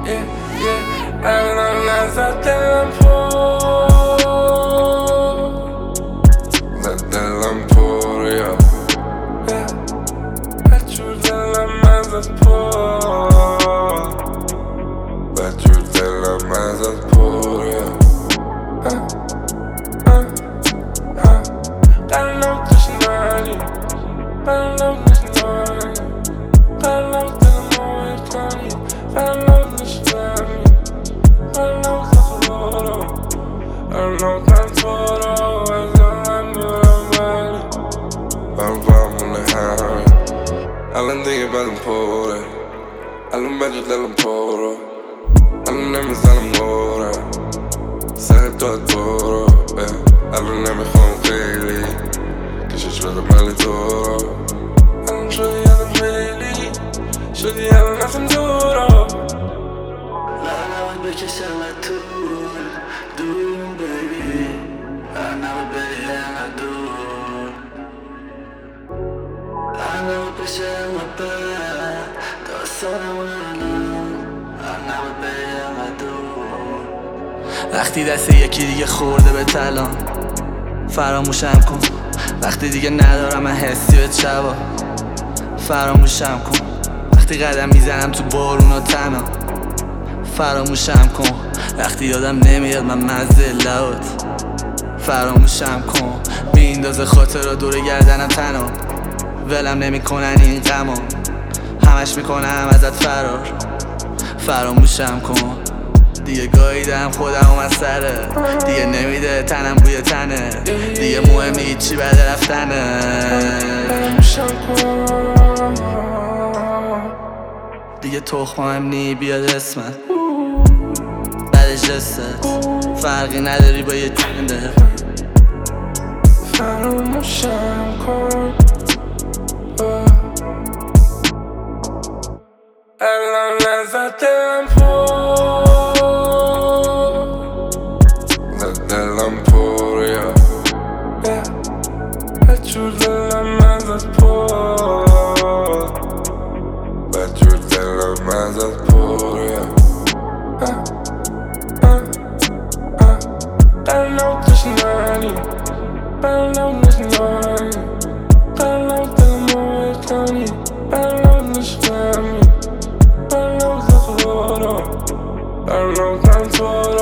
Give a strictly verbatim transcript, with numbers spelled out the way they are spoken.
yeah, yeah. الان ازت دلم پر زد دلم پر یا بجور دلم ازت پر بجور دلم ازت پر یا قلب تشنانی قلب تشنانی قلب دلم آیتانی قلب تشنانی قلب تخبارو قلب تنفارو از دلم برم بری قلبمونه همه الان دیگه بدم پره الان بجور دلم پره الان نمیزنم دوره سر داد برو الان نمیخوام خیلی کشش بدم علی تو رو الان شدی یادم خیلی شدی الان ازم دورو لعنت بکشم تو دور بیبی لعنت بریم دور لعنت بشم بر داستانمون لعنت بریم دور وقتی دست یکی دیگه خورده به تلان فراموشم کن وقتی دیگه ندارم من حسی به شبا فراموشم کن وقتی قدم میزنم تو بارون و تنها فراموشم کن وقتی یادم نمیاد من مزه لوت فراموشم کن میندازه خاطر را دور گردنم تنها ولم نمیکنن این غما همش میکنم ازت فرار فراموشم کن دیگه گاییدم خودم از سره دیگه نمیده تنم بوی تنه دیگه مهم هیچی بعد رفتنه دیگه تخمم نی بیاد اسمت بعدش جست فرقی نداری با یه جنده فراموشم کن الان ازت دلم پر زد دلم پر یا بجور دلم ازت پر بجور دلم ازت پر یا قلب تشنانی قلب تشنانی قلب دلم آیتانی قلب تشنانی قلب تخبارو قلب تنفارو